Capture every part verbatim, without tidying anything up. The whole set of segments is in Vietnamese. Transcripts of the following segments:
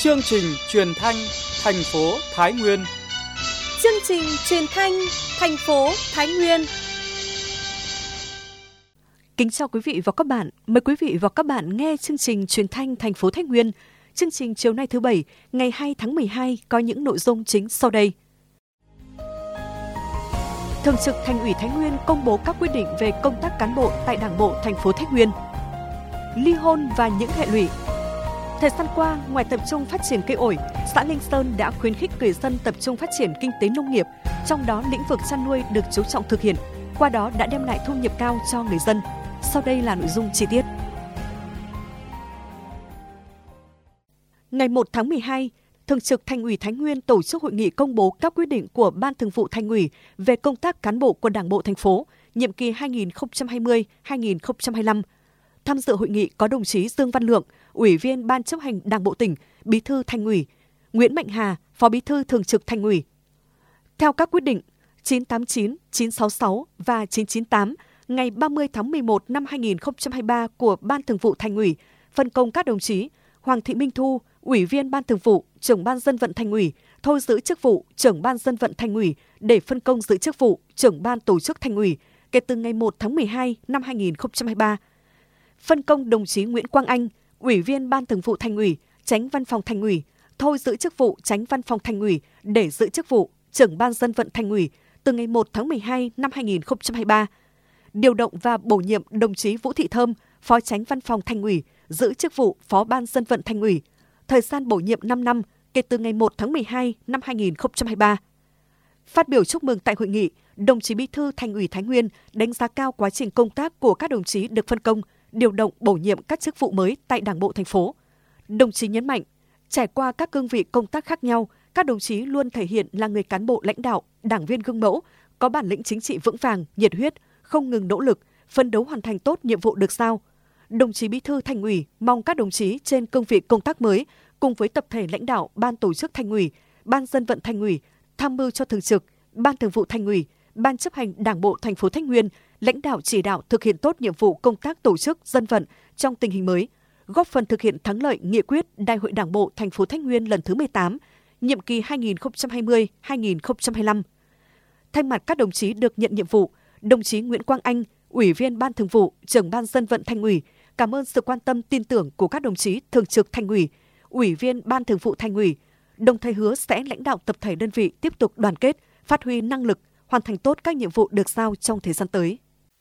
Chương trình truyền thanh thành phố Thái Nguyên. Chương trình truyền thanh thành phố Thái Nguyên. Kính chào quý vị và các bạn. Mời quý vị và các bạn nghe chương trình truyền thanh thành phố Thái Nguyên. Chương trình chiều nay thứ Bảy, ngày hai tháng mười hai có những nội dung chính sau đây. Thường trực Thành ủy Thái Nguyên công bố các quyết định về công tác cán bộ tại Đảng bộ thành phố Thái Nguyên. Ly hôn và những hệ lụy. Thời gian qua, ngoài tập trung phát triển cây ổi, xã Linh Sơn đã khuyến khích người dân tập trung phát triển kinh tế nông nghiệp, trong đó lĩnh vực chăn nuôi được chú trọng thực hiện, qua đó đã đem lại thu nhập cao cho người dân. Sau đây là nội dung chi tiết. Ngày một tháng mười hai, Thường trực Thành ủy Thái Nguyên tổ chức hội nghị công bố các quyết định của Ban Thường vụ Thành ủy về công tác cán bộ của Đảng bộ thành phố, nhiệm kỳ hai nghìn không trăm hai mươi đến hai nghìn không trăm hai mươi lăm. Tham dự hội nghị có đồng chí Dương Văn Lượng, Ủy viên Ban chấp hành Đảng bộ tỉnh, Bí thư Thành ủy, Nguyễn Mạnh Hà, Phó Bí thư Thường trực Thành ủy. Theo các quyết định chín trăm tám mươi chín, chín trăm sáu mươi sáu và chín trăm chín mươi tám ngày ba mươi tháng mười một năm hai nghìn không trăm hai mươi ba của Ban Thường vụ Thành ủy, phân công các đồng chí Hoàng Thị Minh Thu, Ủy viên Ban Thường vụ, Trưởng Ban Dân vận Thành ủy, thôi giữ chức vụ Trưởng Ban Dân vận Thành ủy để phân công giữ chức vụ Trưởng Ban Tổ chức Thành ủy kể từ ngày một tháng mười hai năm hai nghìn không trăm hai mươi ba. Phân công đồng chí Nguyễn Quang Anh, Ủy viên Ban Thường vụ Thành ủy, Chánh Văn phòng Thành ủy, thôi giữ chức vụ Chánh Văn phòng Thành ủy để giữ chức vụ Trưởng Ban Dân vận Thành ủy từ ngày một tháng mười hai năm hai nghìn không trăm hai mươi ba. Điều động và bổ nhiệm đồng chí Vũ Thị Thơm, Phó Chánh Văn phòng Thành ủy, giữ chức vụ Phó Ban Dân vận Thành ủy. Thời gian bổ nhiệm năm năm kể từ ngày một tháng mười hai năm hai nghìn không trăm hai mươi ba. Phát biểu chúc mừng tại hội nghị, đồng chí Bí thư Thành ủy Thái Nguyên đánh giá cao quá trình công tác của các đồng chí được phân công, điều động bổ nhiệm các chức vụ mới tại Đảng bộ thành phố. Đồng chí nhấn mạnh, trải qua các cương vị công tác khác nhau, các đồng chí luôn thể hiện là người cán bộ lãnh đạo, đảng viên gương mẫu, có bản lĩnh chính trị vững vàng, nhiệt huyết, không ngừng nỗ lực, phấn đấu hoàn thành tốt nhiệm vụ được giao. Đồng chí Bí thư Thành ủy mong các đồng chí trên cương vị công tác mới cùng với tập thể lãnh đạo Ban Tổ chức Thành ủy, Ban Dân vận Thành ủy tham mưu cho Thường trực, Ban Thường vụ Thành ủy, Ban chấp hành Đảng bộ thành phố Thái Nguyên lãnh đạo chỉ đạo thực hiện tốt nhiệm vụ công tác tổ chức dân vận trong tình hình mới, góp phần thực hiện thắng lợi nghị quyết Đại hội Đảng bộ thành phố Thái Nguyên lần thứ mười tám, nhiệm kỳ hai nghìn không trăm hai mươi đến hai nghìn không trăm hai mươi lăm. Thay mặt các đồng chí được nhận nhiệm vụ, đồng chí Nguyễn Quang Anh, Ủy viên Ban Thường vụ, Trưởng Ban Dân vận Thành ủy cảm ơn sự quan tâm tin tưởng của các đồng chí Thường trực Thành ủy, Ủy viên Ban Thường vụ Thành ủy, đồng thời hứa sẽ lãnh đạo tập thể đơn vị tiếp tục đoàn kết, phát huy năng lực, hoàn thành tốt các nhiệm vụ được giao trong thời gian tới.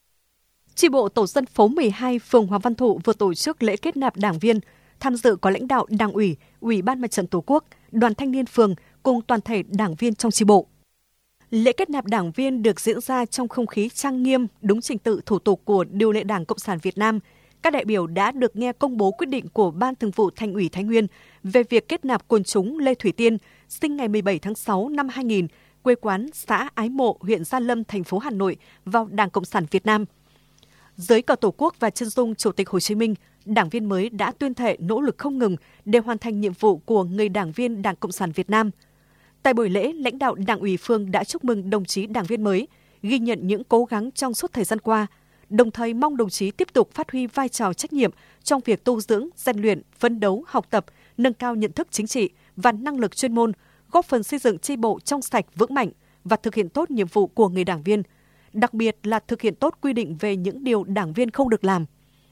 Chi bộ tổ dân phố mười hai, phường Hoàng Văn Thụ vừa tổ chức lễ kết nạp đảng viên, tham dự có lãnh đạo Đảng ủy, Ủy ban Mặt trận Tổ quốc, Đoàn Thanh niên phường cùng toàn thể đảng viên trong chi bộ. Lễ kết nạp đảng viên được diễn ra trong không khí trang nghiêm, đúng trình tự thủ tục của Điều lệ Đảng Cộng sản Việt Nam. Các đại biểu đã được nghe công bố quyết định của Ban Thường vụ Thành ủy Thái Nguyên về việc kết nạp quần chúng Lê Thủy Tiên, sinh ngày mười bảy tháng sáu năm hai nghìn, quê quán xã Ái Mộ, huyện Gia Lâm, thành phố Hà Nội vào Đảng Cộng sản Việt Nam. Dưới cờ Tổ quốc và chân dung Chủ tịch Hồ Chí Minh, đảng viên mới đã tuyên thệ nỗ lực không ngừng để hoàn thành nhiệm vụ của người đảng viên Đảng Cộng sản Việt Nam. Tại buổi lễ, lãnh đạo Đảng ủy phường đã chúc mừng đồng chí đảng viên mới, ghi nhận những cố gắng trong suốt thời gian qua, đồng thời mong đồng chí tiếp tục phát huy vai trò trách nhiệm trong việc tu dưỡng, rèn luyện, phấn đấu, học tập, nâng cao nhận thức chính trị và năng lực chuyên môn, góp phần xây dựng chi bộ trong sạch vững mạnh và thực hiện tốt nhiệm vụ của người đảng viên, đặc biệt là thực hiện tốt quy định về những điều đảng viên không được làm.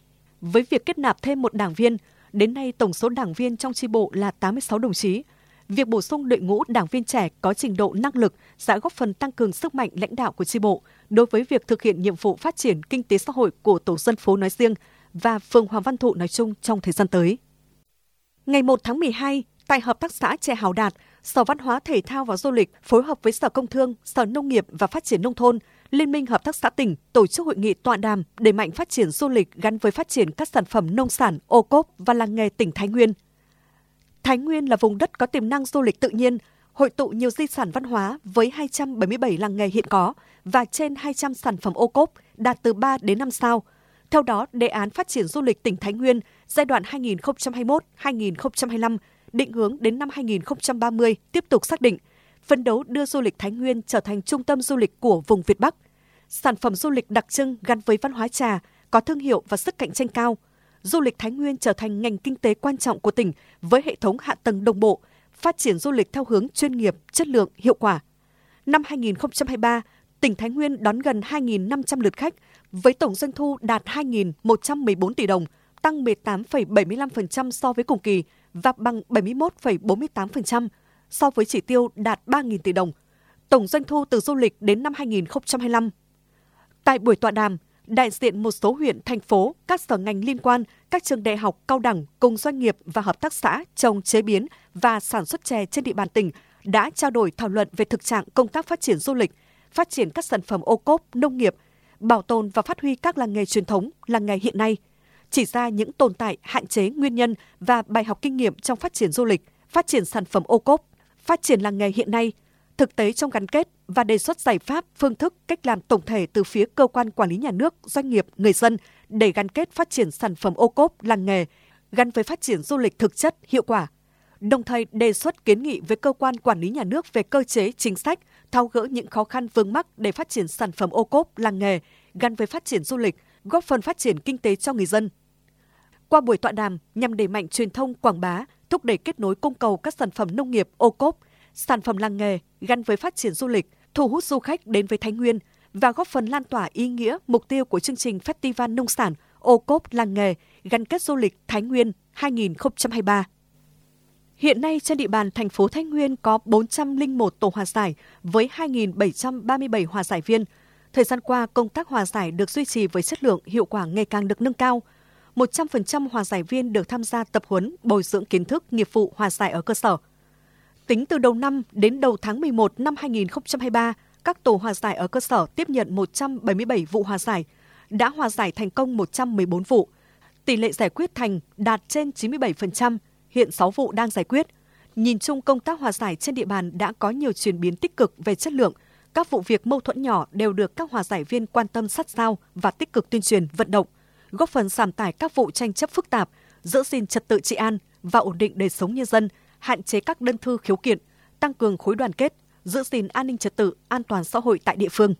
Với việc kết nạp thêm một đảng viên, đến nay tổng số đảng viên trong chi bộ là tám mươi sáu đồng chí. Việc bổ sung đội ngũ đảng viên trẻ có trình độ năng lực sẽ góp phần tăng cường sức mạnh lãnh đạo của chi bộ đối với việc thực hiện nhiệm vụ phát triển kinh tế xã hội của tổ dân phố nói riêng và phường Hoàng Văn Thụ nói chung trong thời gian tới. Ngày một tháng mười hai, tại Hợp tác xã Chè Hào Đạt, Sở Văn hóa Thể thao và Du lịch phối hợp với Sở Công Thương, Sở Nông nghiệp và Phát triển Nông thôn, Liên minh Hợp tác xã tỉnh tổ chức hội nghị tọa đàm đẩy mạnh phát triển du lịch gắn với phát triển các sản phẩm nông sản, ô cốp và làng nghề tỉnh Thái Nguyên. Thái Nguyên là vùng đất có tiềm năng du lịch tự nhiên, hội tụ nhiều di sản văn hóa với hai trăm bảy mươi bảy làng nghề hiện có và trên hai trăm sản phẩm ô cốp đạt từ ba đến năm sao. Theo đó, đề án phát triển du lịch tỉnh Thái Nguyên giai đoạn hai nghìn không trăm hai mươi mốt đến hai nghìn không trăm hai mươi lăm, định hướng đến năm hai nghìn không trăm ba mươi tiếp tục xác định, phấn đấu đưa du lịch Thái Nguyên trở thành trung tâm du lịch của vùng Việt Bắc. Sản phẩm du lịch đặc trưng gắn với văn hóa trà, có thương hiệu và sức cạnh tranh cao. du lịch Thái Nguyên trở thành ngành kinh tế quan trọng của tỉnh với hệ thống hạ tầng đồng bộ, phát triển du lịch theo hướng chuyên nghiệp, chất lượng, hiệu quả. Năm hai nghìn không trăm hai mươi ba, tỉnh Thái Nguyên đón gần hai nghìn năm trăm lượt khách với tổng doanh thu đạt hai nghìn một trăm mười bốn tỷ đồng, tăng mười tám phẩy bảy mươi lăm phần trăm so với cùng kỳ và bằng bảy mươi mốt phẩy bốn mươi tám phần trăm so với chỉ tiêu đạt ba nghìn tỷ đồng. Tổng doanh thu từ du lịch đến năm hai nghìn không trăm hai mươi lăm. Tại buổi tọa đàm, đại diện một số huyện, thành phố, các sở ngành liên quan, các trường đại học, cao đẳng cùng doanh nghiệp và hợp tác xã trồng, chế biến và sản xuất chè trên địa bàn tỉnh đã trao đổi thảo luận về thực trạng công tác phát triển du lịch, phát triển các sản phẩm ô cốp, nông nghiệp, bảo tồn và phát huy các làng nghề truyền thống, làng nghề hiện nay, chỉ ra những tồn tại, hạn chế, nguyên nhân và bài học kinh nghiệm trong phát triển du lịch, phát triển sản phẩm ô cốp, phát triển làng nghề hiện nay, thực tế trong gắn kết và đề xuất giải pháp, phương thức, cách làm tổng thể từ phía cơ quan quản lý nhà nước, doanh nghiệp, người dân để gắn kết phát triển sản phẩm ô cốp, làng nghề, gắn với phát triển du lịch thực chất, hiệu quả. Đồng thời đề xuất kiến nghị với cơ quan quản lý nhà nước về cơ chế, chính sách, tháo gỡ những khó khăn vướng mắc để phát triển sản phẩm ô cốp, làng nghề, gắn với phát triển du lịch, góp phần phát triển kinh tế cho người dân. Qua buổi tọa đàm nhằm đẩy mạnh truyền thông, quảng bá, thúc đẩy kết nối cung cầu các sản phẩm nông nghiệp, ô cốp, sản phẩm làng nghề gắn với phát triển du lịch, thu hút du khách đến với Thái Nguyên và góp phần lan tỏa ý nghĩa, mục tiêu của chương trình Festival Nông sản, ô cốp, làng nghề gắn kết du lịch Thái Nguyên hai nghìn không trăm hai mươi ba. Hiện nay trên địa bàn thành phố Thái Nguyên có bốn trăm lẻ một tổ hòa giải với hai nghìn bảy trăm ba mươi bảy hòa giải viên. Thời gian qua, công tác hòa giải được duy trì với chất lượng, hiệu quả ngày càng được nâng cao. một trăm phần trăm hòa giải viên được tham gia tập huấn, bồi dưỡng kiến thức, nghiệp vụ hòa giải ở cơ sở. Tính từ đầu năm đến đầu tháng mười một năm hai nghìn không trăm hai mươi ba, các tổ hòa giải ở cơ sở tiếp nhận một trăm bảy mươi bảy vụ hòa giải, đã hòa giải thành công một trăm mười bốn vụ. Tỷ lệ giải quyết thành đạt trên chín mươi bảy phần trăm, hiện sáu vụ đang giải quyết. Nhìn chung công tác hòa giải trên địa bàn đã có nhiều chuyển biến tích cực về chất lượng. Các vụ việc mâu thuẫn nhỏ đều được các hòa giải viên quan tâm sát sao và tích cực tuyên truyền, vận động, góp phần giảm tải các vụ tranh chấp phức tạp, giữ gìn trật tự trị an và ổn định đời sống nhân dân, hạn chế các đơn thư khiếu kiện, tăng cường khối đoàn kết, giữ gìn an ninh trật tự, an toàn xã hội tại địa phương.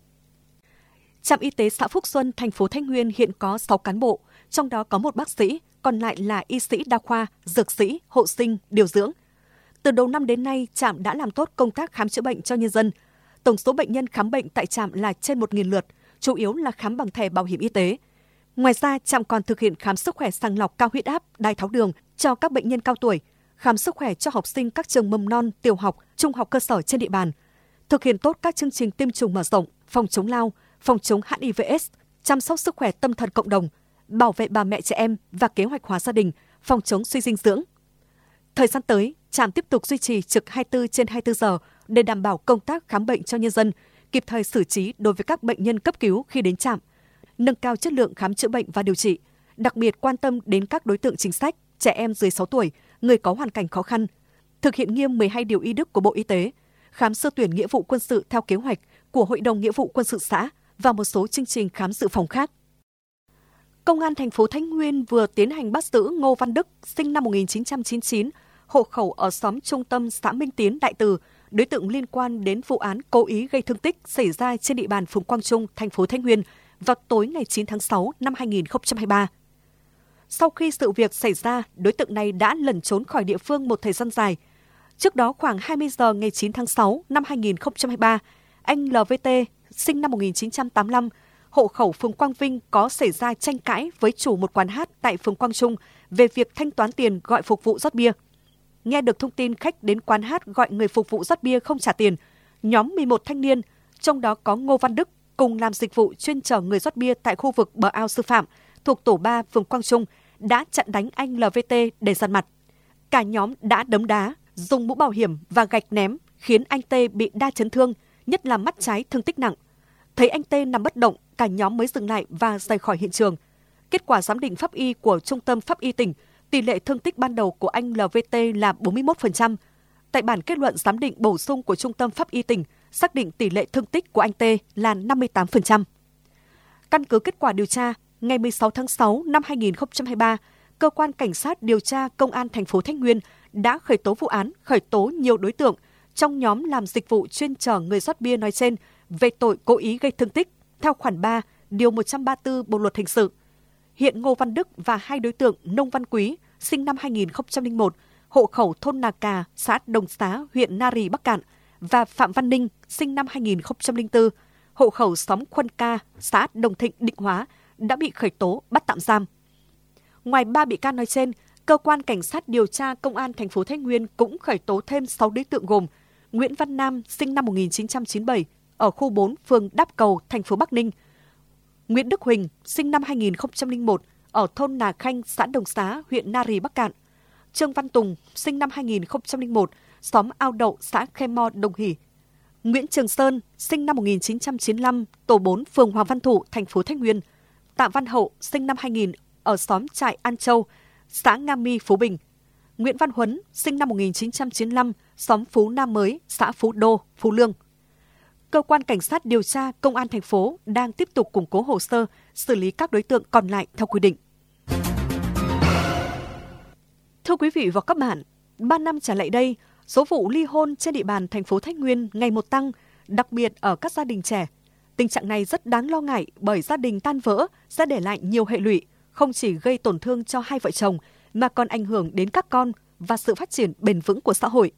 Trạm y tế xã Phúc Xuân, thành phố Thái Nguyên hiện có sáu cán bộ, trong đó có một bác sĩ, còn lại là y sĩ đa khoa, dược sĩ, hộ sinh, điều dưỡng. Từ đầu năm đến nay, trạm đã làm tốt công tác khám chữa bệnh cho nhân dân. Tổng số bệnh nhân khám bệnh tại trạm là trên một nghìn lượt, chủ yếu là khám bằng thẻ bảo hiểm y tế. Ngoài ra, trạm còn thực hiện khám sức khỏe sàng lọc cao huyết áp, đái tháo đường cho các bệnh nhân cao tuổi, khám sức khỏe cho học sinh các trường mầm non, tiểu học, trung học cơ sở trên địa bàn, thực hiện tốt các chương trình tiêm chủng mở rộng, phòng chống lao, phòng chống H I V S, chăm sóc sức khỏe tâm thần cộng đồng, bảo vệ bà mẹ trẻ em và kế hoạch hóa gia đình, phòng chống suy dinh dưỡng. Thời gian tới, trạm tiếp tục duy trì trực hai mươi bốn trên hai mươi bốn giờ để đảm bảo công tác khám bệnh cho nhân dân, kịp thời xử trí đối với các bệnh nhân cấp cứu khi đến trạm, nâng cao chất lượng khám chữa bệnh và điều trị, đặc biệt quan tâm đến các đối tượng chính sách, trẻ em dưới sáu tuổi, người có hoàn cảnh khó khăn, thực hiện nghiêm mười hai điều y đức của Bộ Y tế, khám sơ tuyển nghĩa vụ quân sự theo kế hoạch của Hội đồng Nghĩa vụ Quân sự xã và một số chương trình khám dự phòng khác. Công an thành phố Thái Nguyên vừa tiến hành bắt giữ Ngô Văn Đức, sinh năm một nghìn chín trăm chín mươi chín, hộ khẩu ở xóm Trung Tâm, xã Minh Tiến, Đại Từ, đối tượng liên quan đến vụ án cố ý gây thương tích xảy ra trên địa bàn phường Quang Trung, thành phố Thái Nguyên vào tối ngày chín tháng sáu năm hai nghìn không trăm hai mươi ba. Sau khi sự việc xảy ra, đối tượng này đã lẩn trốn khỏi địa phương một thời gian dài. Trước đó khoảng hai mươi giờ ngày chín tháng sáu năm hai nghìn không trăm hai mươi ba, anh lờ vê tê, sinh năm một nghìn chín trăm tám mươi lăm, hộ khẩu phường Quang Vinh có xảy ra tranh cãi với chủ một quán hát tại phường Quang Trung về việc thanh toán tiền gọi phục vụ rót bia. Nghe được thông tin khách đến quán hát gọi người phục vụ rót bia không trả tiền, nhóm mười một thanh niên, trong đó có Ngô Văn Đức, cùng làm dịch vụ chuyên chở người rót bia tại khu vực bờ ao Sư Phạm, thuộc tổ ba phường Quang Trung, đã chặn đánh anh lờ vê tê để giàn mặt. Cả nhóm đã đấm đá, dùng mũ bảo hiểm và gạch ném, khiến anh T bị đa chấn thương, nhất là mắt trái thương tích nặng. Thấy anh T nằm bất động, cả nhóm mới dừng lại và rời khỏi hiện trường. Kết quả giám định pháp y của Trung tâm Pháp y tỉnh, tỷ lệ thương tích ban đầu của anh lờ vê tê là bốn mươi mốt phần trăm. Tại bản kết luận giám định bổ sung của Trung tâm Pháp y tỉnh, xác định tỷ lệ thương tích của anh T là năm mươi tám phần trăm. Căn cứ kết quả điều tra, ngày mười sáu tháng sáu năm hai nghìn không trăm hai mươi ba, Cơ quan Cảnh sát điều tra Công an thành phố Thái Nguyên đã khởi tố vụ án, khởi tố nhiều đối tượng trong nhóm làm dịch vụ chuyên chở người rót bia nói trên về tội cố ý gây thương tích theo khoản ba, điều một trăm ba mươi tư Bộ luật hình sự. Hiện Ngô Văn Đức và hai đối tượng Nông Văn Quý, sinh năm hai nghìn không trăm lẻ một, hộ khẩu thôn Nà Cà, xã Đồng Xá, huyện Nari, Bắc Cạn, và Phạm Văn Ninh, sinh năm hai nghìn không trăm lẻ bốn, hộ khẩu xóm Khuân Ca, xã Đồng Thịnh, Định Hóa, đã bị khởi tố bắt tạm giam. Ngoài ba bị can nói trên, cơ quan cảnh sát điều tra công an thành phố Thái Nguyên cũng khởi tố thêm sáu đối tượng gồm Nguyễn Văn Nam, sinh năm một nghìn chín trăm chín mươi bảy, ở khu bốn, phường Đáp Cầu, thành phố Bắc Ninh; Nguyễn Đức Huỳnh, sinh năm hai nghìn không trăm lẻ một, ở thôn Nà Khanh, xã Đồng Xá, huyện Nari, Bắc Cạn; Trương Văn Tùng, sinh năm hai nghìn không trăm lẻ một, xóm Ao Đậu, xã Khe Mo, Đồng Hỷ; Nguyễn Trường Sơn, sinh năm một nghìn chín trăm chín mươi lăm, tổ bốn, phường Hoàng Văn Thụ, thành phố Thái Nguyên; Tạ Văn Hậu, sinh năm hai nghìn, ở xóm Trại An Châu, xã Nga Mi, Phú Bình; Nguyễn Văn Huấn, sinh năm một nghìn chín trăm chín mươi lăm, xóm Phú Nam Mới, xã Phú Đô, Phú Lương. Cơ quan cảnh sát điều tra công an thành phố đang tiếp tục củng cố hồ sơ, xử lý các đối tượng còn lại theo quy định. Thưa quý vị và các bạn, ba năm trở lại đây, số vụ ly hôn trên địa bàn thành phố Thái Nguyên ngày một tăng, đặc biệt ở các gia đình trẻ. Tình trạng này rất đáng lo ngại bởi gia đình tan vỡ sẽ để lại nhiều hệ lụy, không chỉ gây tổn thương cho hai vợ chồng mà còn ảnh hưởng đến các con và sự phát triển bền vững của xã hội.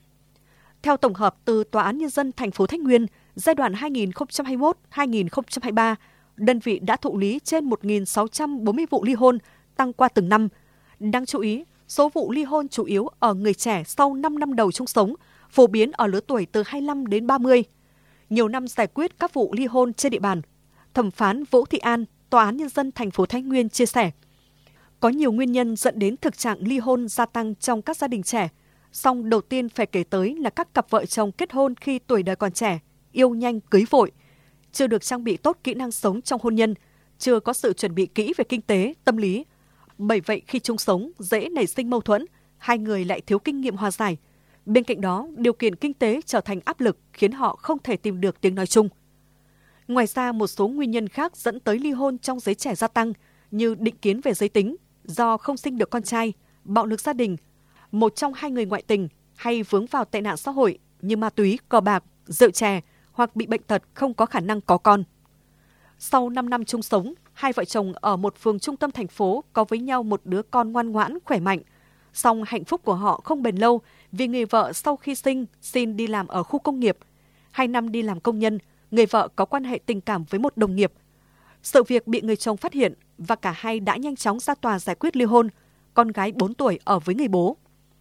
Theo tổng hợp từ Tòa án Nhân dân thành phố Thái Nguyên, giai đoạn hai nghìn không trăm hai mươi mốt đến hai nghìn không trăm hai mươi ba, đơn vị đã thụ lý trên một nghìn sáu trăm bốn mươi vụ ly hôn, tăng qua từng năm. Đáng chú ý, số vụ ly hôn chủ yếu ở người trẻ sau năm năm đầu chung sống, phổ biến ở lứa tuổi từ hai mươi lăm đến ba mươi. Nhiều năm giải quyết các vụ ly hôn trên địa bàn. Thẩm phán Vũ Thị An, Tòa án Nhân dân thành phố Thái Nguyên chia sẻ, có nhiều nguyên nhân dẫn đến thực trạng ly hôn gia tăng trong các gia đình trẻ. Song đầu tiên phải kể tới là các cặp vợ chồng kết hôn khi tuổi đời còn trẻ, yêu nhanh cưới vội, chưa được trang bị tốt kỹ năng sống trong hôn nhân, chưa có sự chuẩn bị kỹ về kinh tế, tâm lý. Bởi vậy khi chung sống dễ nảy sinh mâu thuẫn, hai người lại thiếu kinh nghiệm hòa giải. Bên cạnh đó, điều kiện kinh tế trở thành áp lực khiến họ không thể tìm được tiếng nói chung. Ngoài ra, một số nguyên nhân khác dẫn tới ly hôn trong giới trẻ gia tăng như định kiến về giới tính, do không sinh được con trai, bạo lực gia đình, một trong hai người ngoại tình hay vướng vào tệ nạn xã hội như ma túy, cờ bạc, rượu chè hoặc bị bệnh tật không có khả năng có con. Sau năm năm chung sống, hai vợ chồng ở một phường trung tâm thành phố có với nhau một đứa con ngoan ngoãn, khỏe mạnh. Song hạnh phúc của họ không bền lâu vì người vợ sau khi sinh xin đi làm ở khu công nghiệp. Hai năm đi làm công nhân, người vợ có quan hệ tình cảm với một đồng nghiệp. Sự việc bị người chồng phát hiện và cả hai đã nhanh chóng ra tòa giải quyết ly hôn. Con gái bốn tuổi ở với người bố.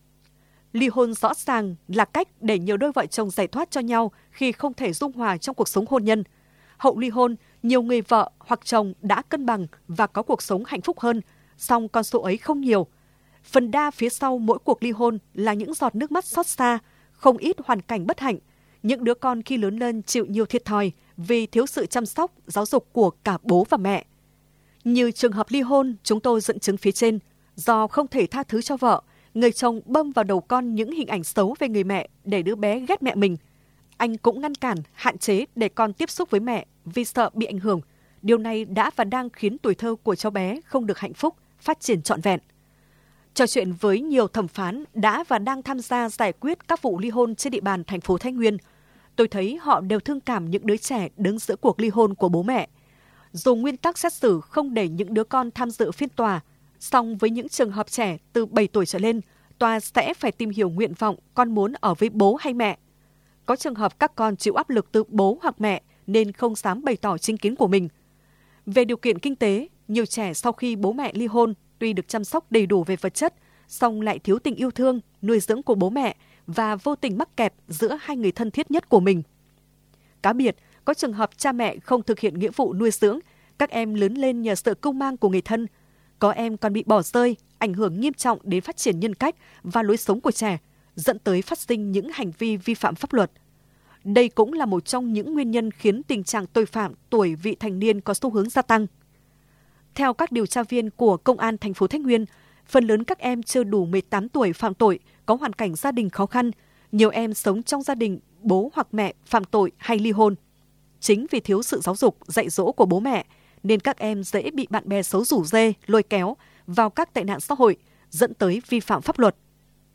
Ly hôn rõ ràng là cách để nhiều đôi vợ chồng giải thoát cho nhau khi không thể dung hòa trong cuộc sống hôn nhân. Hậu ly hôn, nhiều người vợ hoặc chồng đã cân bằng và có cuộc sống hạnh phúc hơn, song con số ấy không nhiều. Phần đa phía sau mỗi cuộc ly hôn là những giọt nước mắt xót xa, không ít hoàn cảnh bất hạnh. Những đứa con khi lớn lên chịu nhiều thiệt thòi vì thiếu sự chăm sóc, giáo dục của cả bố và mẹ. Như trường hợp ly hôn chúng tôi dẫn chứng phía trên, do không thể tha thứ cho vợ, người chồng bơm vào đầu con những hình ảnh xấu về người mẹ để đứa bé ghét mẹ mình. Anh cũng ngăn cản, hạn chế để con tiếp xúc với mẹ vì sợ bị ảnh hưởng. Điều này đã và đang khiến tuổi thơ của cháu bé không được hạnh phúc, phát triển trọn vẹn. Trò chuyện với nhiều thẩm phán đã và đang tham gia giải quyết các vụ ly hôn trên địa bàn thành phố Thái Nguyên, tôi thấy họ đều thương cảm những đứa trẻ đứng giữa cuộc ly hôn của bố mẹ. Dù nguyên tắc xét xử không để những đứa con tham dự phiên tòa, song với những trường hợp trẻ từ bảy tuổi trở lên, tòa sẽ phải tìm hiểu nguyện vọng con muốn ở với bố hay mẹ. Có trường hợp các con chịu áp lực từ bố hoặc mẹ nên không dám bày tỏ chính kiến của mình. Về điều kiện kinh tế, nhiều trẻ sau khi bố mẹ ly hôn tuy được chăm sóc đầy đủ về vật chất, song lại thiếu tình yêu thương, nuôi dưỡng của bố mẹ và vô tình mắc kẹt giữa hai người thân thiết nhất của mình. Cá biệt, có trường hợp cha mẹ không thực hiện nghĩa vụ nuôi dưỡng, các em lớn lên nhờ sự cưu mang của người thân. Có em còn bị bỏ rơi, ảnh hưởng nghiêm trọng đến phát triển nhân cách và lối sống của trẻ, dẫn tới phát sinh những hành vi vi phạm pháp luật. Đây cũng là một trong những nguyên nhân khiến tình trạng tội phạm tuổi vị thành niên có xu hướng gia tăng. Theo các điều tra viên của Công an thành phố Thái Nguyên, phần lớn các em chưa đủ mười tám tuổi phạm tội, có hoàn cảnh gia đình khó khăn, nhiều em sống trong gia đình bố hoặc mẹ phạm tội hay ly hôn. Chính vì thiếu sự giáo dục, dạy dỗ của bố mẹ, nên các em dễ bị bạn bè xấu rủ rê, lôi kéo vào các tệ nạn xã hội, dẫn tới vi phạm pháp luật.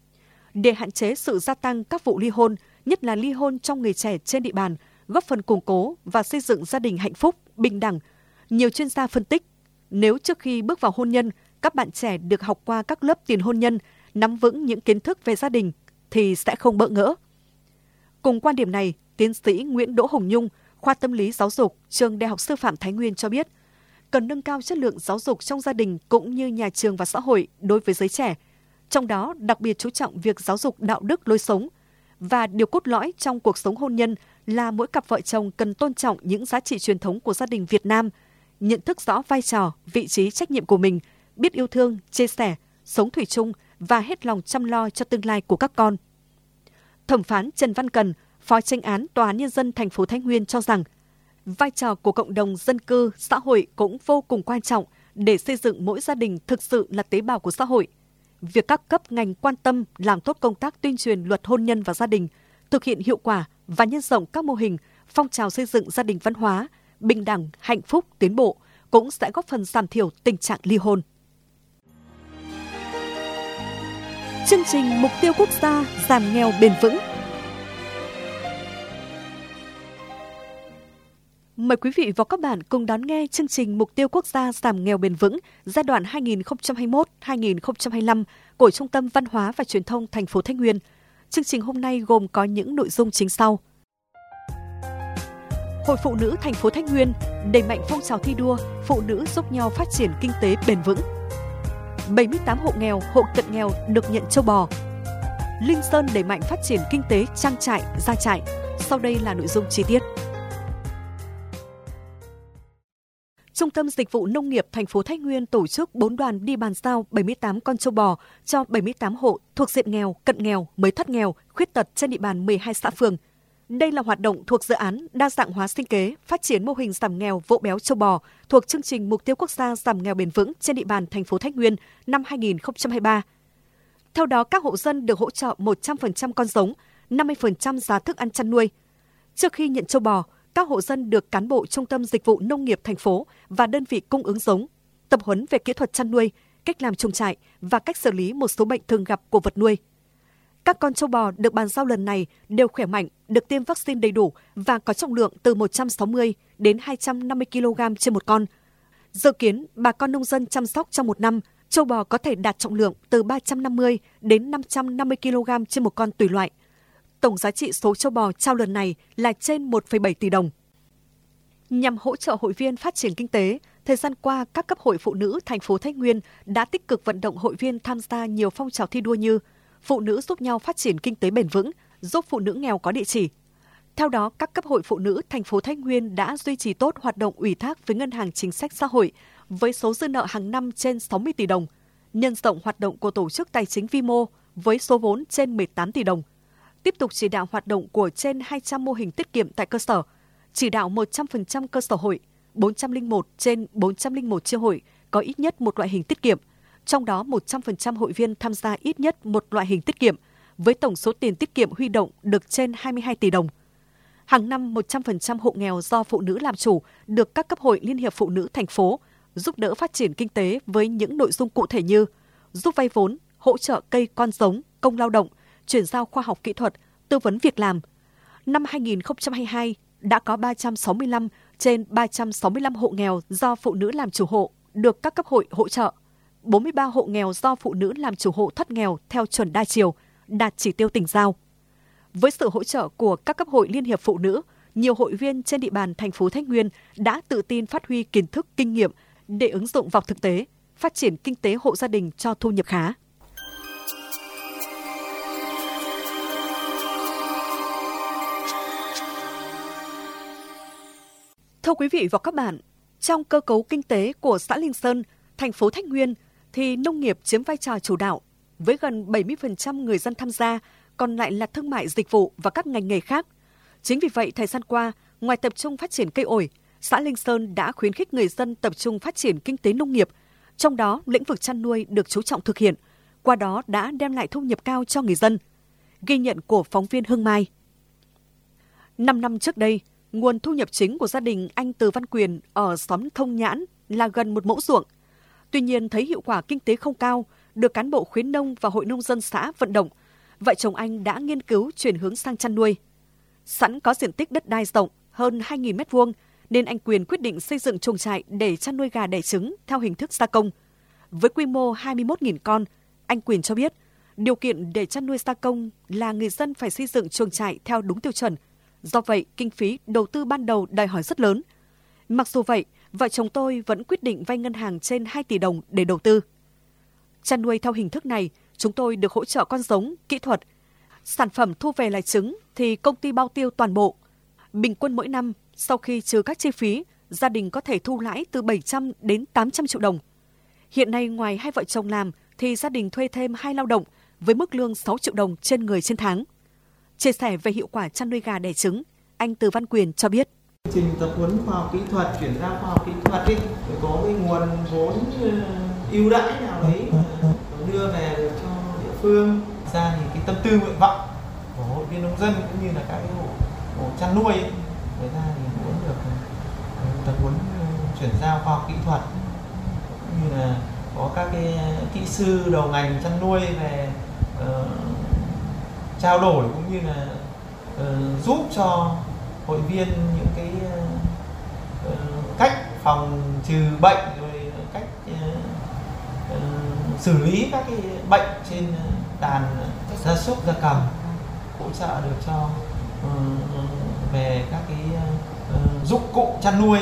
Để hạn chế sự gia tăng các vụ ly hôn, nhất là ly hôn trong người trẻ trên địa bàn, góp phần củng cố và xây dựng gia đình hạnh phúc, bình đẳng, nhiều chuyên gia phân tích, Nếu trước khi bước vào hôn nhân, các bạn trẻ được học qua các lớp tiền hôn nhân, nắm vững những kiến thức về gia đình, thì sẽ không bỡ ngỡ. Cùng quan điểm này, tiến sĩ Nguyễn Đỗ Hồng Nhung, khoa tâm lý giáo dục, trường Đại học Sư phạm Thái Nguyên cho biết, cần nâng cao chất lượng giáo dục trong gia đình cũng như nhà trường và xã hội đối với giới trẻ. Trong đó, đặc biệt chú trọng việc giáo dục đạo đức lối sống. Và điều cốt lõi trong cuộc sống hôn nhân là mỗi cặp vợ chồng cần tôn trọng những giá trị truyền thống của gia đình Việt Nam, nhận thức rõ vai trò, vị trí trách nhiệm của mình, biết yêu thương, chia sẻ, sống thủy chung và hết lòng chăm lo cho tương lai của các con. Thẩm phán Trần Văn Cần, Phó Chánh án Tòa án Nhân dân thành phố Thái Nguyên cho rằng, vai trò của cộng đồng dân cư, xã hội cũng vô cùng quan trọng để xây dựng mỗi gia đình thực sự là tế bào của xã hội. Việc các cấp ngành quan tâm làm tốt công tác tuyên truyền luật hôn nhân và gia đình, thực hiện hiệu quả và nhân rộng các mô hình, phong trào xây dựng gia đình văn hóa, bình đẳng, hạnh phúc, tiến bộ cũng sẽ góp phần giảm thiểu tình trạng ly hôn. Chương trình Mục tiêu Quốc gia giảm nghèo bền vững. Mời quý vị và các bạn cùng đón nghe chương trình Mục tiêu Quốc gia giảm nghèo bền vững giai đoạn hai nghìn không trăm hai mươi mốt đến hai nghìn không trăm hai mươi lăm của Trung tâm Văn hóa và Truyền thông thành phố Thái Nguyên. Chương trình hôm nay gồm có những nội dung chính sau. Hội Phụ nữ thành phố Thái Nguyên đẩy mạnh phong trào thi đua phụ nữ giúp nhau phát triển kinh tế bền vững. bảy mươi tám hộ nghèo, hộ cận nghèo được nhận châu bò. Linh Sơn đẩy mạnh phát triển kinh tế trang trại, gia trại. Sau đây là nội dung chi tiết. Trung tâm Dịch vụ Nông nghiệp thành phố Thái Nguyên tổ chức bốn đoàn đi bàn giao bảy mươi tám con trâu bò cho bảy mươi tám hộ thuộc diện nghèo, cận nghèo, mới thoát nghèo, khuyết tật trên địa bàn mười hai xã phường. Đây là hoạt động thuộc dự án đa dạng hóa sinh kế, phát triển mô hình giảm nghèo vỗ béo trâu bò thuộc chương trình Mục tiêu Quốc gia giảm nghèo bền vững trên địa bàn thành phố Thái Nguyên năm hai nghìn không trăm hai mươi ba. Theo đó, các hộ dân được hỗ trợ một trăm phần trăm con giống, năm mươi phần trăm giá thức ăn chăn nuôi. Trước khi nhận trâu bò, các hộ dân được cán bộ Trung tâm Dịch vụ Nông nghiệp thành phố và đơn vị cung ứng giống tập huấn về kỹ thuật chăn nuôi, cách làm chuồng trại và cách xử lý một số bệnh thường gặp của vật nuôi. Các con trâu bò được bàn giao lần này đều khỏe mạnh, được tiêm vaccine đầy đủ và có trọng lượng từ một trăm sáu mươi đến hai trăm năm mươi ki lô gam trên một con. Dự kiến, bà con nông dân chăm sóc trong một năm, trâu bò có thể đạt trọng lượng từ ba trăm năm mươi đến năm trăm năm mươi ki lô gam trên một con tùy loại. Tổng giá trị số trâu bò trao lần này là trên một phẩy bảy tỷ đồng. Nhằm hỗ trợ hội viên phát triển kinh tế, thời gian qua các cấp hội phụ nữ thành phố Thái Nguyên đã tích cực vận động hội viên tham gia nhiều phong trào thi đua như phụ nữ giúp nhau phát triển kinh tế bền vững, giúp phụ nữ nghèo có địa chỉ. Theo đó, các cấp hội phụ nữ thành phố Thái Nguyên đã duy trì tốt hoạt động ủy thác với Ngân hàng Chính sách Xã hội với số dư nợ hàng năm trên sáu mươi tỷ đồng, nhân rộng hoạt động của tổ chức tài chính vi mô với số vốn trên mười tám tỷ đồng. Tiếp tục chỉ đạo hoạt động của trên hai trăm mô hình tiết kiệm tại cơ sở, chỉ đạo một trăm phần trăm cơ sở hội, bốn trăm lẻ một trên bốn trăm lẻ một chi hội có ít nhất một loại hình tiết kiệm, trong đó một trăm phần trăm hội viên tham gia ít nhất một loại hình tiết kiệm, với tổng số tiền tiết kiệm huy động được trên hai mươi hai tỷ đồng. Hàng năm, một trăm phần trăm hộ nghèo do phụ nữ làm chủ được các cấp hội Liên hiệp Phụ nữ thành phố giúp đỡ phát triển kinh tế với những nội dung cụ thể như giúp vay vốn, hỗ trợ cây con giống, công lao động, chuyển giao khoa học kỹ thuật, tư vấn việc làm. Năm hai nghìn không trăm hai mươi hai, đã có ba trăm sáu mươi lăm trên ba trăm sáu mươi lăm hộ nghèo do phụ nữ làm chủ hộ được các cấp hội hỗ trợ. bốn mươi ba hộ nghèo do phụ nữ làm chủ hộ thoát nghèo theo chuẩn đa chiều, đạt chỉ tiêu tỉnh giao. Với sự hỗ trợ của các cấp hội Liên hiệp Phụ nữ, nhiều hội viên trên địa bàn thành phố Thái Nguyên đã tự tin phát huy kiến thức, kinh nghiệm để ứng dụng vào thực tế, phát triển kinh tế hộ gia đình cho thu nhập khá. Thưa quý vị và các bạn, trong cơ cấu kinh tế của xã Linh Sơn, thành phố Thái Nguyên thì nông nghiệp chiếm vai trò chủ đạo với gần bảy mươi phần trăm người dân tham gia, còn lại là thương mại dịch vụ và các ngành nghề khác. Chính vì vậy, thời gian qua, ngoài tập trung phát triển cây ổi, xã Linh Sơn đã khuyến khích người dân tập trung phát triển kinh tế nông nghiệp, trong đó lĩnh vực chăn nuôi được chú trọng thực hiện, qua đó đã đem lại thu nhập cao cho người dân. Ghi nhận của phóng viên Hương Mai. Năm năm trước đây, nguồn thu nhập chính của gia đình anh Từ Văn Quyền ở xóm Thông Nhãn là gần một mẫu ruộng. Tuy nhiên, thấy hiệu quả kinh tế không cao, được cán bộ khuyến nông và hội nông dân xã vận động, vợ chồng anh đã nghiên cứu chuyển hướng sang chăn nuôi. Sẵn có diện tích đất đai rộng hơn hai nghìn mét vuông, nên anh Quyền quyết định xây dựng chuồng trại để chăn nuôi gà đẻ trứng theo hình thức gia công. Với quy mô hai mươi mốt nghìn con, anh Quyền cho biết, điều kiện để chăn nuôi gia công là người dân phải xây dựng chuồng trại theo đúng tiêu chuẩn. Do vậy, kinh phí đầu tư ban đầu đòi hỏi rất lớn. Mặc dù vậy, vợ chồng tôi vẫn quyết định vay ngân hàng trên hai tỷ đồng để đầu tư. Chăn nuôi theo hình thức này, chúng tôi được hỗ trợ con giống, kỹ thuật. Sản phẩm thu về là trứng thì công ty bao tiêu toàn bộ. Bình quân mỗi năm, sau khi trừ các chi phí, gia đình có thể thu lãi từ bảy trăm đến tám trăm triệu đồng. Hiện nay ngoài hai vợ chồng làm thì gia đình thuê thêm hai lao động với mức lương sáu triệu đồng trên người trên tháng. Chia sẻ về hiệu quả chăn nuôi gà đẻ trứng, anh Từ Văn Quyền cho biết. Chương trình tập huấn khoa học kỹ thuật, chuyển giao khoa học kỹ thuật ấy, có cái nguồn vốn ưu đãi nào đấy đưa về được cho địa phương. Ra thì cái tâm tư nguyện vọng của hội viên nông dân cũng như là các cái hộ, hộ chăn nuôi ấy, người ta thì muốn được tập huấn chuyển giao khoa học kỹ thuật cũng như là có các cái kỹ sư đầu ngành chăn nuôi về uh, trao đổi cũng như là uh, giúp cho hội viên những cái uh, cách phòng trừ bệnh rồi cách uh, uh, xử lý các cái bệnh trên đàn gia súc gia cầm, hỗ trợ được cho uh, về các cái uh, dụng cụ chăn nuôi.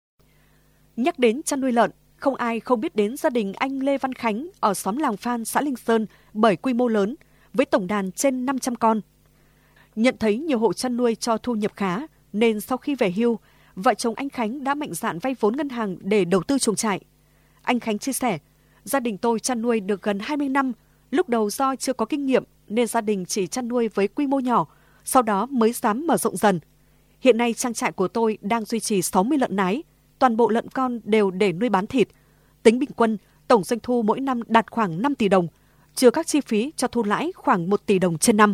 Nhắc đến chăn nuôi lợn, không ai không biết đến gia đình anh Lê Văn Khánh ở xóm Làng Phan, xã Linh Sơn bởi quy mô lớn với tổng đàn trên năm trăm con. Nhận thấy nhiều hộ chăn nuôi cho thu nhập khá nên sau khi về hưu, vợ chồng anh Khánh đã mạnh dạn vay vốn ngân hàng để đầu tư chuồng trại. Anh Khánh chia sẻ, gia đình tôi chăn nuôi được gần hai mươi năm, lúc đầu do chưa có kinh nghiệm nên gia đình chỉ chăn nuôi với quy mô nhỏ, sau đó mới dám mở rộng dần. Hiện nay trang trại của tôi đang duy trì sáu mươi lợn nái, toàn bộ lợn con đều để nuôi bán thịt. Tính bình quân, tổng doanh thu mỗi năm đạt khoảng năm tỷ đồng, trừ các chi phí cho thu lãi khoảng một tỷ đồng trên năm.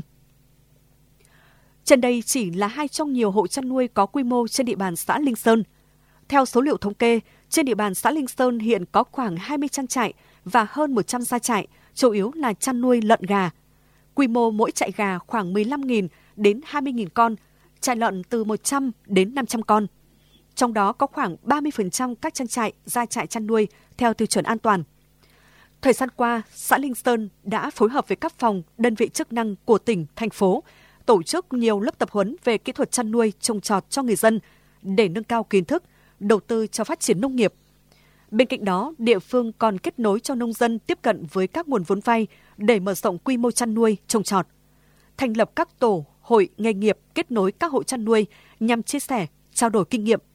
Trên đây chỉ là hai trong nhiều hộ chăn nuôi có quy mô trên địa bàn xã Linh Sơn. Theo số liệu thống kê, trên địa bàn xã Linh Sơn hiện có khoảng hai mươi trang trại và hơn một trăm gia trại, chủ yếu là chăn nuôi lợn gà. Quy mô mỗi trại gà khoảng mười lăm nghìn đến hai mươi nghìn con, trại lợn từ một trăm đến năm trăm con. Trong đó có khoảng ba mươi phần trăm các trang trại, gia trại chăn nuôi theo tiêu chuẩn an toàn. Thời gian qua, xã Linh Sơn đã phối hợp với các phòng, đơn vị chức năng của tỉnh, thành phố, tổ chức nhiều lớp tập huấn về kỹ thuật chăn nuôi, trồng trọt cho người dân để nâng cao kiến thức, đầu tư cho phát triển nông nghiệp. Bên cạnh đó, địa phương còn kết nối cho nông dân tiếp cận với các nguồn vốn vay để mở rộng quy mô chăn nuôi, trồng trọt. Thành lập các tổ, hội nghề nghiệp kết nối các hộ chăn nuôi nhằm chia sẻ, trao đổi kinh nghiệm.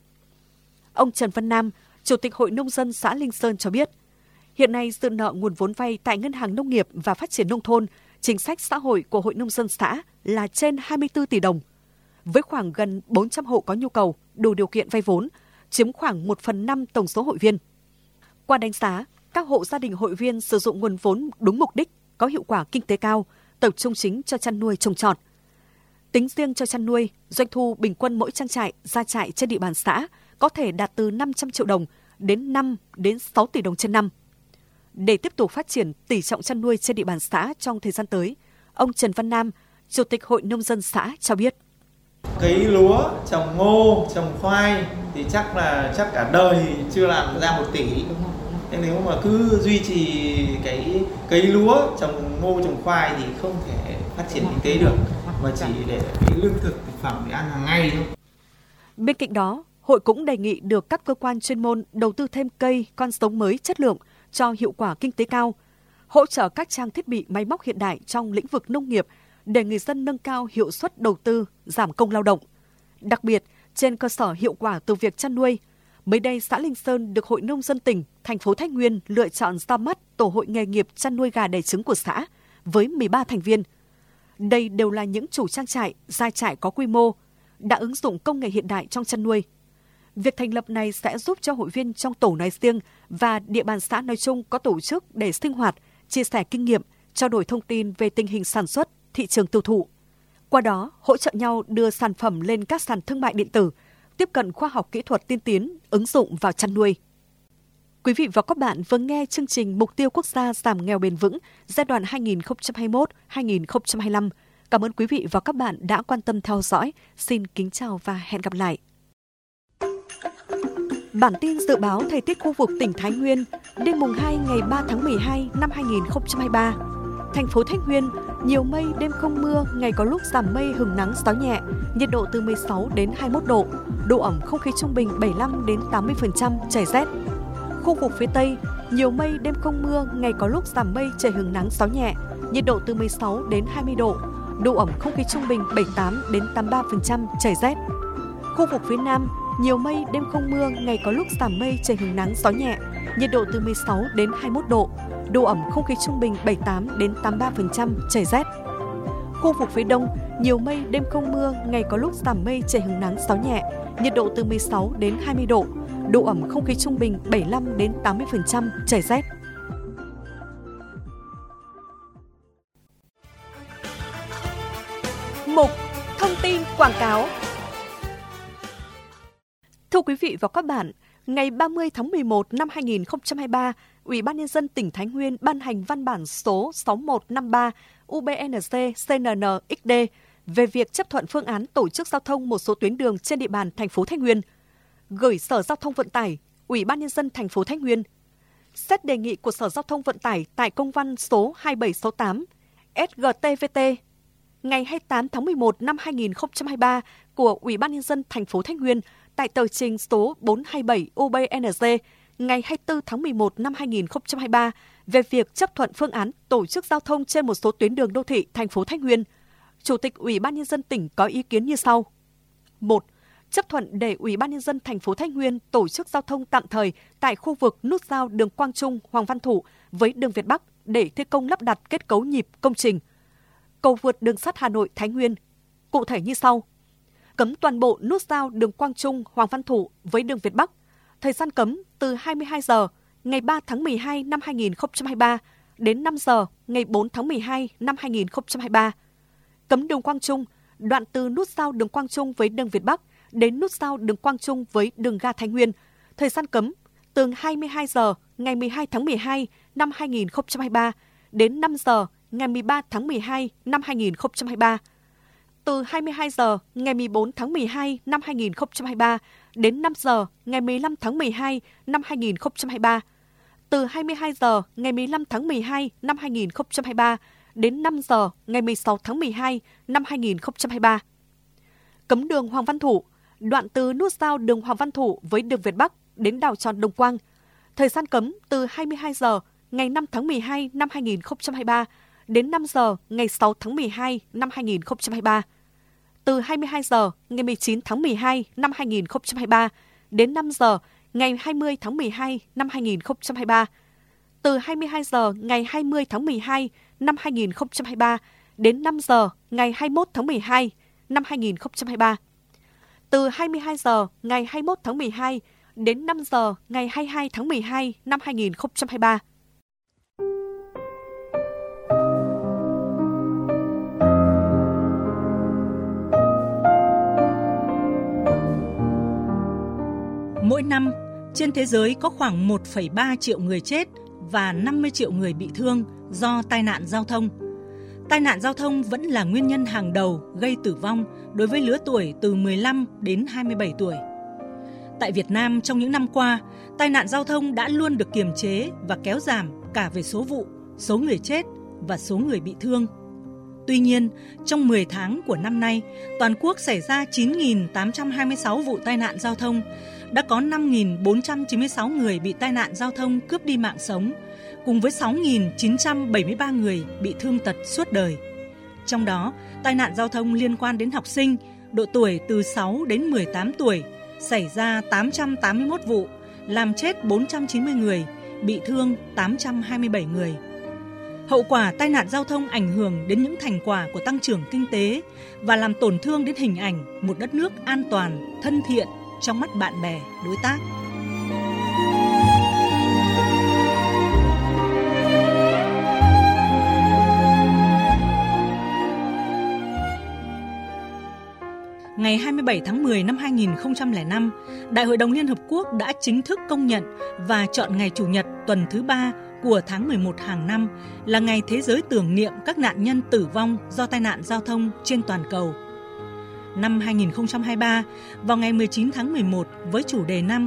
Ông Trần Văn Nam, Chủ tịch Hội Nông dân xã Linh Sơn cho biết, hiện nay dư nợ nguồn vốn vay tại Ngân hàng Nông nghiệp và Phát triển Nông thôn, chính sách xã hội của Hội Nông dân xã là trên hai mươi tư tỷ đồng. Với khoảng gần bốn trăm hộ có nhu cầu, đủ điều kiện vay vốn, chiếm khoảng một phần năm tổng số hội viên. Qua đánh giá, các hộ gia đình hội viên sử dụng nguồn vốn đúng mục đích, có hiệu quả kinh tế cao, tập trung chính cho chăn nuôi trồng trọt. Tính riêng cho chăn nuôi, doanh thu bình quân mỗi trang trại, gia trại trên địa bàn xã có thể đạt từ năm trăm triệu đồng đến năm đến sáu tỷ đồng trên năm. Để tiếp tục phát triển tỷ trọng chăn nuôi trên địa bàn xã trong thời gian tới, ông Trần Văn Nam, Chủ tịch Hội Nông dân xã cho biết. Cấy lúa, trồng ngô, trồng khoai thì chắc là chắc cả đời chưa làm ra một tỷ. Nên nếu mà cứ duy trì cái cấy lúa, trồng ngô, trồng khoai thì không thể phát triển kinh tế được, mà chỉ để cái lương thực thực phẩm để ăn hàng ngày thôi. Bên cạnh đó, Hội cũng đề nghị được các cơ quan chuyên môn đầu tư thêm cây, con giống mới chất lượng cho hiệu quả kinh tế cao, hỗ trợ các trang thiết bị máy móc hiện đại trong lĩnh vực nông nghiệp để người dân nâng cao hiệu suất đầu tư, giảm công lao động. Đặc biệt, trên cơ sở hiệu quả từ việc chăn nuôi, mới đây xã Linh Sơn được Hội Nông dân tỉnh, thành phố Thái Nguyên lựa chọn ra mắt Tổ hội nghề nghiệp chăn nuôi gà đẻ trứng của xã với mười ba thành viên. Đây đều là những chủ trang trại, gia trại có quy mô, đã ứng dụng công nghệ hiện đại trong chăn nuôi. Việc thành lập này sẽ giúp cho hội viên trong tổ nói riêng và địa bàn xã nói chung có tổ chức để sinh hoạt, chia sẻ kinh nghiệm, trao đổi thông tin về tình hình sản xuất, thị trường tiêu thụ. Qua đó, hỗ trợ nhau đưa sản phẩm lên các sàn thương mại điện tử, tiếp cận khoa học kỹ thuật tiên tiến, ứng dụng vào chăn nuôi. Quý vị và các bạn vừa nghe chương trình Mục tiêu Quốc gia giảm nghèo bền vững giai đoạn hai nghìn không trăm hai mươi mốt đến hai nghìn không trăm hai mươi lăm. Cảm ơn quý vị và các bạn đã quan tâm theo dõi. Xin kính chào và hẹn gặp lại. Bản tin dự báo thời tiết khu vực tỉnh Thái Nguyên đêm mùng hai ngày ba tháng mười hai năm hai nghìn không trăm hai mươi ba. Thành phố Thái Nguyên, nhiều mây, đêm không mưa, ngày có lúc giảm mây, hừng nắng, gió nhẹ, nhiệt độ từ mười sáu đến hai mươi mốt độ, độ ẩm không khí trung bình bảy mươi lăm đến tám mươi phần trăm, trời rét. Khu vực phía Tây, nhiều mây, đêm không mưa, ngày có lúc giảm mây, trời hừng nắng, gió nhẹ, nhiệt độ từ mười sáu đến hai mươi độ, độ ẩm không khí trung bình bảy mươi tám đến tám mươi ba phần trăm, trời rét. Khu vực phía Nam, nhiều mây, đêm không mưa, ngày có lúc giảm mây, trời hừng nắng, gió nhẹ, nhiệt độ từ mười sáu đến hai mươi mốt độ, độ ẩm không khí trung bình bảy mươi tám đến tám mươi ba phần trăm, trời rét. Khu vực phía Đông, nhiều mây, đêm không mưa, ngày có lúc giảm mây, trời hừng nắng, gió nhẹ, nhiệt độ từ mười sáu đến hai mươi độ, độ ẩm không khí trung bình bảy mươi lăm đến tám mươi phần trăm, trời rét. Mục thông tin quảng cáo. Thưa quý vị và các bạn, ngày ba mươi tháng mười một năm hai nghìn không trăm hai mươi ba, Ủy ban Nhân dân tỉnh Thái Nguyên ban hành văn bản số sáu một năm ba U B N C C N N X D về việc chấp thuận phương án tổ chức giao thông một số tuyến đường trên địa bàn thành phố Thái Nguyên, gửi Sở Giao thông Vận tải, Ủy ban Nhân dân thành phố Thái Nguyên. Xét đề nghị của Sở Giao thông Vận tải tại công văn số hai bảy sáu tám S G T V T ngày hai mươi tám tháng mười một năm hai nghìn không trăm hai mươi ba của Ủy ban Nhân dân thành phố Thái Nguyên tại tờ trình số bốn hai bảy U B N G ngày hai mươi tư tháng mười một năm hai nghìn không trăm hai mươi ba về việc chấp thuận phương án tổ chức giao thông trên một số tuyến đường đô thị thành phố Thái Nguyên, Chủ tịch Ủy ban Nhân dân tỉnh có ý kiến như sau. một. Chấp thuận để Ủy ban Nhân dân thành phố Thái Nguyên tổ chức giao thông tạm thời tại khu vực nút giao đường Quang Trung, Hoàng Văn Thụ với đường Việt Bắc để thi công lắp đặt kết cấu nhịp công trình. Cầu vượt đường sắt Hà Nội Thái Nguyên, cụ thể như sau. Cấm toàn bộ nút giao đường Quang Trung, Hoàng Văn Thụ với đường Việt Bắc. Thời gian cấm từ hai mươi hai giờ ngày ba tháng mười hai năm hai nghìn không trăm hai mươi ba đến năm giờ ngày bốn tháng mười hai năm hai nghìn không trăm hai mươi ba. Cấm đường Quang Trung, đoạn từ nút giao đường Quang Trung với đường Việt Bắc đến nút giao đường Quang Trung với đường ga Thái Nguyên. Thời gian cấm từ hai mươi hai giờ ngày mười hai tháng mười hai năm hai nghìn không trăm hai mươi ba đến năm giờ ngày mười ba tháng mười hai năm hai nghìn không trăm hai mươi ba. Từ hai mươi hai giờ ngày mười bốn tháng mười hai năm hai nghìn không trăm hai mươi ba đến năm giờ ngày mười lăm tháng mười hai năm hai nghìn không trăm hai mươi ba. Từ hai mươi hai giờ ngày mười lăm tháng mười hai năm hai nghìn không trăm hai mươi ba đến năm giờ ngày mười sáu tháng mười hai năm hai nghìn không trăm hai mươi ba. Cấm đường Hoàng Văn Thụ, đoạn từ nút giao đường Hoàng Văn Thụ với đường Việt Bắc đến đảo tròn Đồng Quang. Thời gian cấm từ hai mươi hai giờ ngày năm tháng mười hai năm hai nghìn không trăm hai mươi ba đến năm giờ ngày sáu tháng mười hai năm hai nghìn không trăm hai mươi ba. Từ hai mươi hai giờ ngày mười chín tháng mười hai năm hai nghìn không trăm hai mươi ba đến năm giờ ngày hai mươi tháng mười hai năm hai nghìn không trăm hai mươi ba. Từ hai mươi hai giờ ngày hai mươi tháng mười hai năm hai nghìn không trăm hai mươi ba đến năm giờ ngày hai mươi mốt tháng mười hai năm hai nghìn không trăm hai mươi ba. Từ hai mươi hai giờ ngày hai mươi mốt tháng mười hai đến năm giờ ngày hai mươi hai tháng mười hai năm hai nghìn không trăm hai mươi ba. Mỗi năm, trên thế giới có khoảng một phẩy ba triệu người chết và năm mươi triệu người bị thương do tai nạn giao thông. Tai nạn giao thông vẫn là nguyên nhân hàng đầu gây tử vong đối với lứa tuổi từ mười lăm đến hai mươi bảy tuổi. Tại Việt Nam trong những năm qua, tai nạn giao thông đã luôn được kiềm chế và kéo giảm cả về số vụ, số người chết và số người bị thương. Tuy nhiên, trong mười tháng của năm nay, toàn quốc xảy ra chín nghìn tám trăm hai mươi sáu vụ tai nạn giao thông, đã có năm nghìn bốn trăm chín mươi sáu người bị tai nạn giao thông cướp đi mạng sống, cùng với sáu nghìn chín trăm bảy mươi ba người bị thương tật suốt đời. Trong đó, tai nạn giao thông liên quan đến học sinh, độ tuổi từ sáu đến mười tám tuổi, xảy ra tám trăm tám mươi mốt vụ, làm chết bốn trăm chín mươi người, bị thương tám trăm hai mươi bảy người. Hậu quả tai nạn giao thông ảnh hưởng đến những thành quả của tăng trưởng kinh tế và làm tổn thương đến hình ảnh một đất nước an toàn, thân thiện trong mắt bạn bè, đối tác. Ngày hai mươi bảy tháng mười năm hai nghìn không trăm lẻ năm, Đại hội đồng Liên Hợp Quốc đã chính thức công nhận và chọn ngày Chủ nhật tuần thứ ba của tháng mười một hàng năm là ngày thế giới tưởng niệm các nạn nhân tử vong do tai nạn giao thông trên toàn cầu. Năm hai nghìn không trăm hai mươi ba, vào ngày mười chín tháng mười một với chủ đề năm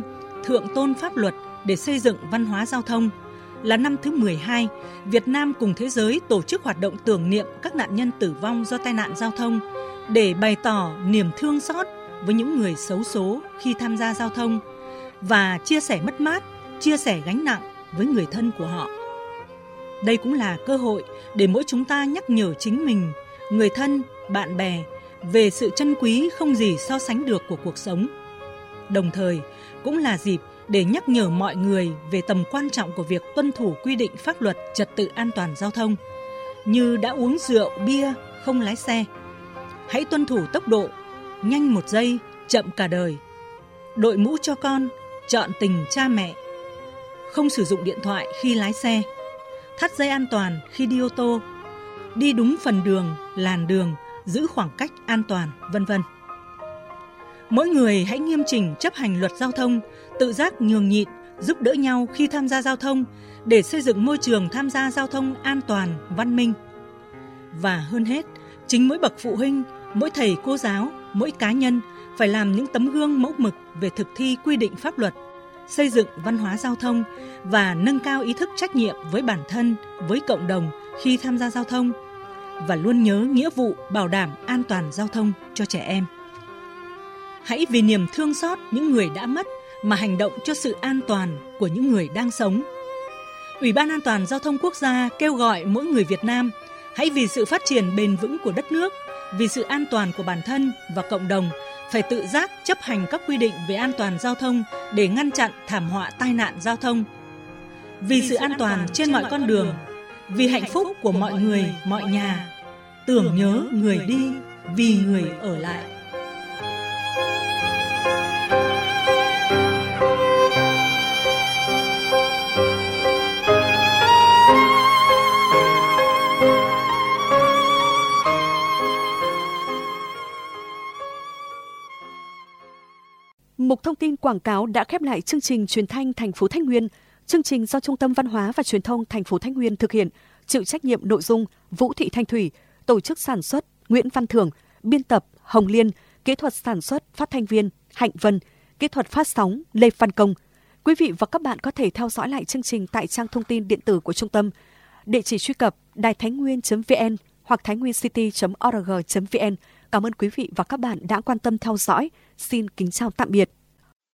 thượng tôn pháp luật để xây dựng văn hóa giao thông. Là năm thứ mười hai, Việt Nam cùng thế giới tổ chức hoạt động tưởng niệm các nạn nhân tử vong do tai nạn giao thông để bày tỏ niềm thương xót với những người xấu số khi tham gia giao thông và chia sẻ mất mát, chia sẻ gánh nặng với người thân của họ. Đây cũng là cơ hội để mỗi chúng ta nhắc nhở chính mình, người thân, bạn bè về sự trân quý không gì so sánh được của cuộc sống. Đồng thời, cũng là dịp để nhắc nhở mọi người về tầm quan trọng của việc tuân thủ quy định pháp luật trật tự an toàn giao thông, như đã uống rượu, bia, không lái xe. Hãy tuân thủ tốc độ, nhanh một giây, chậm cả đời. Đội mũ cho con, chọn tình cha mẹ. Không sử dụng điện thoại khi lái xe. Thắt dây an toàn khi đi ô tô. Đi đúng phần đường, làn đường, giữ khoảng cách an toàn, vân vân. Mỗi người hãy nghiêm chỉnh chấp hành luật giao thông, tự giác nhường nhịn, giúp đỡ nhau khi tham gia giao thông để xây dựng môi trường tham gia giao thông an toàn, văn minh. Và hơn hết, chính mỗi bậc phụ huynh, mỗi thầy cô giáo, mỗi cá nhân phải làm những tấm gương mẫu mực về thực thi quy định pháp luật, xây dựng văn hóa giao thông và nâng cao ý thức trách nhiệm với bản thân, với cộng đồng khi tham gia giao thông và luôn nhớ nghĩa vụ bảo đảm an toàn giao thông cho trẻ em. Hãy vì niềm thương xót những người đã mất mà hành động cho sự an toàn của những người đang sống. Ủy ban An toàn Giao thông Quốc gia kêu gọi mỗi người Việt Nam hãy vì sự phát triển bền vững của đất nước, vì sự an toàn của bản thân và cộng đồng phải tự giác chấp hành các quy định về an toàn giao thông để ngăn chặn thảm họa tai nạn giao thông. Vì sự an toàn trên mọi con đường, vì hạnh phúc của mọi người, mọi nhà, tưởng nhớ người đi, vì người ở lại. Mục thông tin quảng cáo đã khép lại chương trình truyền thanh thành phố Thái Nguyên. Chương trình do Trung tâm Văn hóa và Truyền thông thành phố Thái Nguyên thực hiện, chịu trách nhiệm nội dung Vũ Thị Thanh Thủy, tổ chức sản xuất Nguyễn Văn Thường, biên tập Hồng Liên, kỹ thuật sản xuất phát thanh viên Hạnh Vân, kỹ thuật phát sóng Lê Văn Công. Quý vị và các bạn có thể theo dõi lại chương trình tại trang thông tin điện tử của trung tâm, địa chỉ truy cập đài thái nguyên chấm vn hoặc thái nguyên city chấm org chấm vn. Cảm ơn quý vị và các bạn đã quan tâm theo dõi. Xin kính chào tạm biệt.